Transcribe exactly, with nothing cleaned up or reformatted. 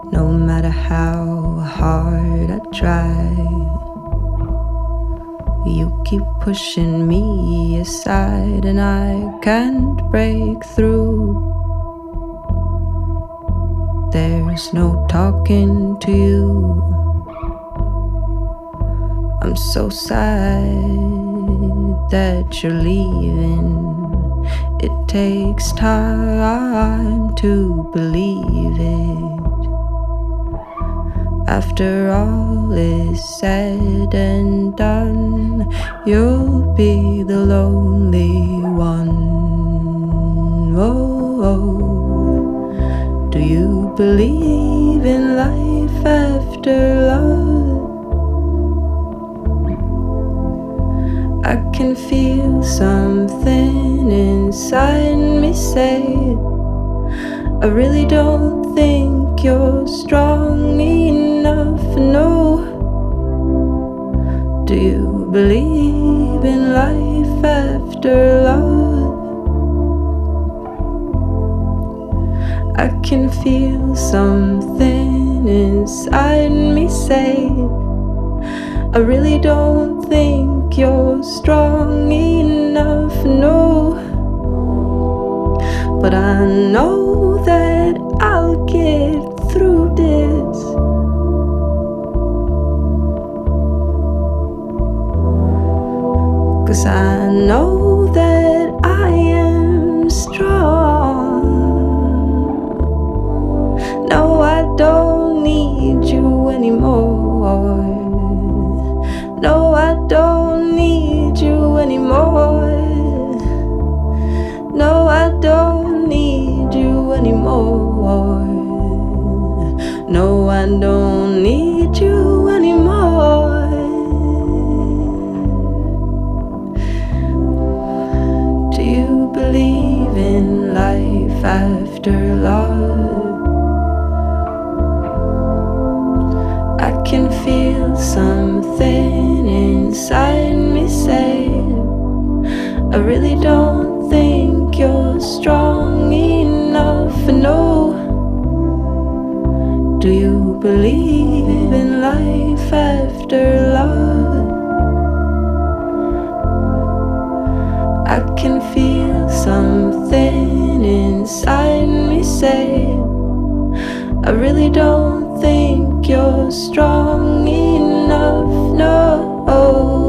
No matter how hard I try, you keep pushing me aside, and I can't break through. There's no talking to you. I'm so sad that you're leaving. It takes time to believe it. After all is said and done, you'll be the lonely one. Oh, oh. Do you believe in life after love? I can feel something inside me say, I really don't think you're strong enough, no. Do you believe in life after love? I can feel something inside me say, I really don't think you're strong enough, no. But I know that I'll get through this. Cause I know that I am strong. No, I don't need you anymore. No, I don't need you anymore. No, I don't need you anymore. No, I don't need you anymore. Do you believe in life after love? I can feel something inside me say, I really don't think you're strong enough, no. Do you believe in life after love? I can feel something inside me say, I really don't think you're strong enough, no.